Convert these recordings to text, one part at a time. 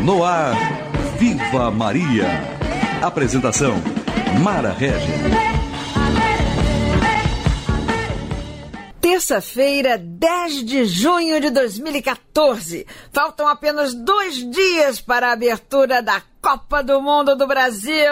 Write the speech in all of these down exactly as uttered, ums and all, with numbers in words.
No ar, Viva Maria. Apresentação, Mara Regis. Terça-feira, dez de junho de dois mil e quatorze. Faltam apenas dois dias para a abertura da Copa do Mundo do Brasil.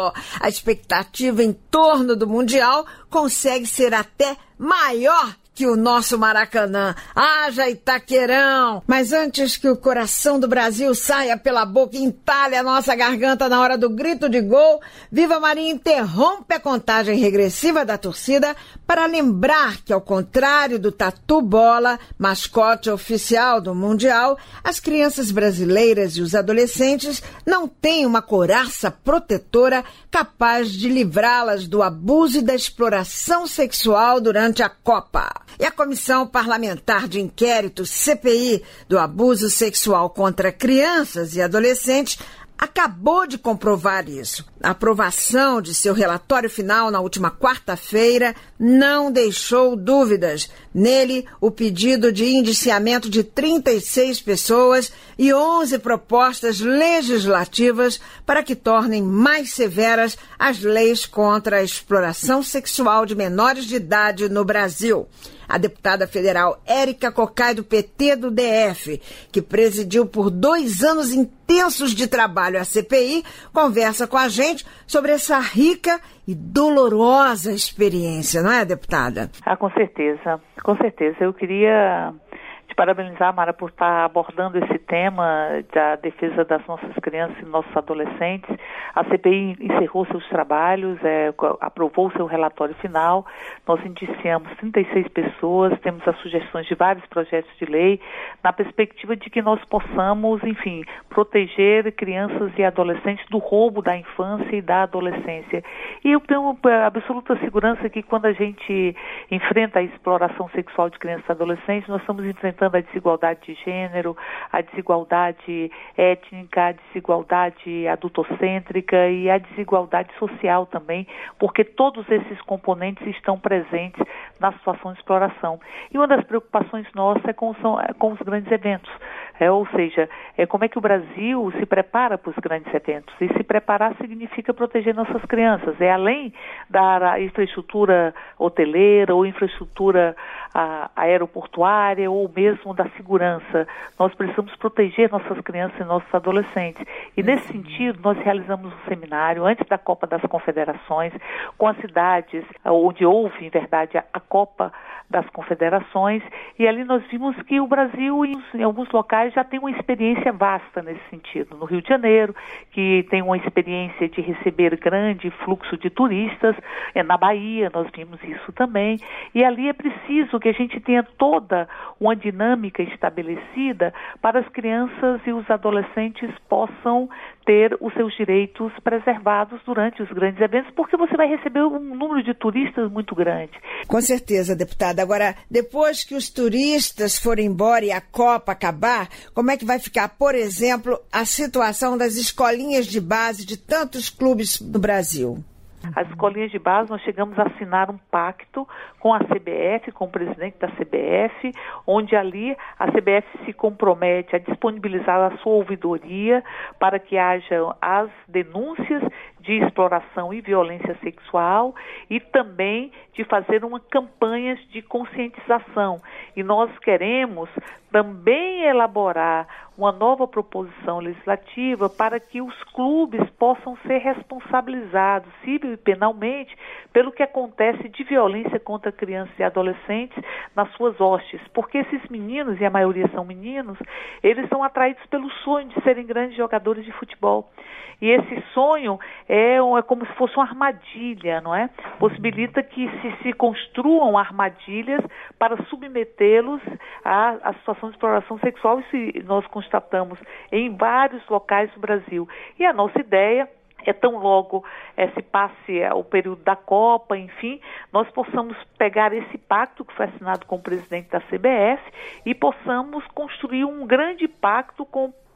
A expectativa em torno do Mundial consegue ser até maior que o nosso Maracanã. Haja Itaquerão! Mas antes que o coração do Brasil saia pela boca e entalhe a nossa garganta na hora do grito de gol, Viva Maria interrompe a contagem regressiva da torcida para lembrar que, ao contrário do Tatu Bola, mascote oficial do Mundial, as crianças brasileiras e os adolescentes não têm uma couraça protetora capaz de livrá-las do abuso e da exploração sexual durante a Copa. E a Comissão Parlamentar de Inquérito, C P I, do abuso sexual contra crianças e adolescentes acabou de comprovar isso. A aprovação de seu relatório final na última quarta-feira não deixou dúvidas. Nele, o pedido de indiciamento de trinta e seis pessoas e onze propostas legislativas para que tornem mais severas as leis contra a exploração sexual de menores de idade no Brasil. A deputada federal Érica Cocai, do P T do D F, que presidiu por dois anos intensos de trabalho a C P I, conversa com a gente sobre essa rica e dolorosa experiência, não é, deputada? Ah, com certeza, com certeza. Eu queria te parabenizar, Mara, por estar abordando esse tema da defesa das nossas crianças e nossos adolescentes. A C P I encerrou seus trabalhos, é, aprovou seu relatório final. Nós indiciamos trinta e seis pessoas, temos as sugestões de vários projetos de lei, na perspectiva de que nós possamos, enfim, proteger crianças e adolescentes do roubo da infância e da adolescência. E eu tenho absoluta segurança que quando a gente enfrenta a exploração sexual de crianças e adolescentes, nós estamos enfrentando a desigualdade de gênero, a desigualdade étnica, a desigualdade adultocêntrica e a desigualdade social também, porque todos esses componentes estão presentes na situação de exploração. E uma das preocupações nossas é com, são, é com os grandes eventos, é, ou seja, é como é que o Brasil se prepara para os grandes eventos. E se preparar significa proteger nossas crianças, é além da infraestrutura hoteleira ou infraestrutura a, aeroportuária ou mesmo da segurança. Nós precisamos proteger nossas crianças e nossos adolescentes. E nesse sentido, nós realizamos um seminário antes da Copa das Confederações com as cidades onde houve, em verdade, a Copa das Confederações, e ali nós vimos que o Brasil, em alguns locais, já tem uma experiência vasta nesse sentido. No Rio de Janeiro, que tem uma experiência de receber grande fluxo de turistas, na Bahia nós vimos isso também, e ali é preciso que a gente tenha toda uma dinâmica estabelecida para as crianças e os adolescentes possam ter os seus direitos preservados durante os grandes eventos, porque você vai receber um número de turistas muito grande. Com certeza, deputada. Agora, depois que os turistas forem embora e a Copa acabar, como é que vai ficar, por exemplo, a situação das escolinhas de base de tantos clubes no Brasil? As escolinhas de base, nós chegamos a assinar um pacto com a C B F, com o presidente da C B F, onde ali a C B F se compromete a disponibilizar a sua ouvidoria para que haja as denúncias de exploração e violência sexual e também de fazer uma campanha de conscientização. E nós queremos também elaborar uma nova proposição legislativa para que os clubes possam ser responsabilizados civil e penalmente pelo que acontece de violência contra crianças e adolescentes nas suas hostes, porque esses meninos, e a maioria são meninos, eles são atraídos pelo sonho de serem grandes jogadores de futebol. E esse sonho é, é como se fosse uma armadilha, não é? Possibilita que se, se construam armadilhas para submetê-los à, à situação de exploração sexual. Isso nós constatamos em vários locais do Brasil. E a nossa ideia é tão logo é, se passe é, o período da Copa, enfim, nós possamos pegar esse pacto que foi assinado com o presidente da C B F e possamos construir um grande pacto com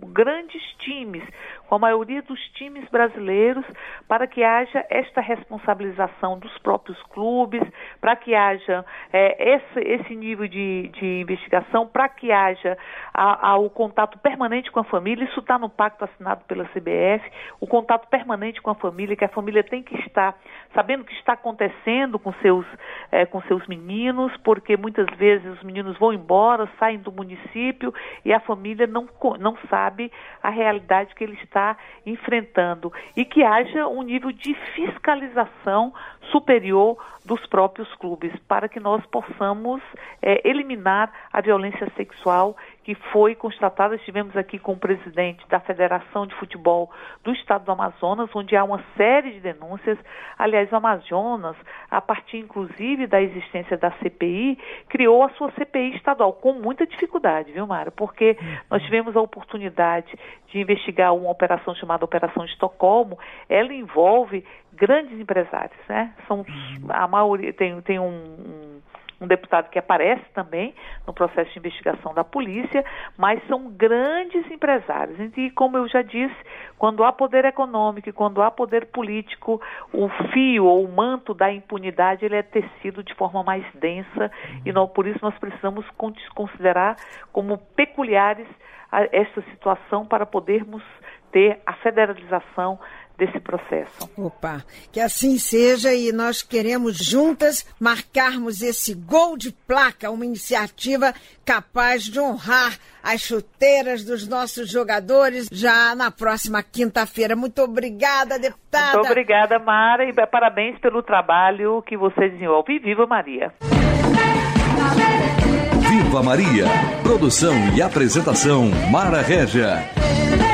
grandes times, com a maioria dos times brasileiros, para que haja esta responsabilização dos próprios clubes, para que haja é, esse, esse nível de, de investigação, para que haja a, a, o contato permanente com a família. Isso está no pacto assinado pela C B F, o contato permanente com a família, que a família tem que estar sabendo o que está acontecendo com seus, é, com seus meninos, porque muitas vezes os meninos vão embora, saem do município e a família não, não sabe a realidade que ele está enfrentando, e que haja um nível de fiscalização superior dos próprios clubes, para que nós possamos é, eliminar a violência sexual que foi constatada. Estivemos aqui com o presidente da Federação de Futebol do Estado do Amazonas, onde há uma série de denúncias. Aliás, o Amazonas, a partir inclusive da existência da C P I, criou a sua C P I estadual, com muita dificuldade, viu, Mara? Porque nós tivemos a oportunidade de investigar uma operação chamada Operação Estocolmo. Ela envolve grandes empresários, né? São, a maioria, tem, tem um... um um deputado que aparece também no processo de investigação da polícia, mas são grandes empresários. E, como eu já disse, quando há poder econômico e quando há poder político, o fio ou o manto da impunidade, ele é tecido de forma mais densa, e nós, por isso nós precisamos considerar como peculiares a, esta situação, para podermos ter a federalização desse processo. Opa, que assim seja, e nós queremos juntas marcarmos esse gol de placa, uma iniciativa capaz de honrar as chuteiras dos nossos jogadores já na próxima quinta-feira. Muito obrigada, deputada. Muito obrigada, Mara, e parabéns pelo trabalho que você desenvolve. E viva Maria! Viva Maria! Produção e apresentação, Mara Régia.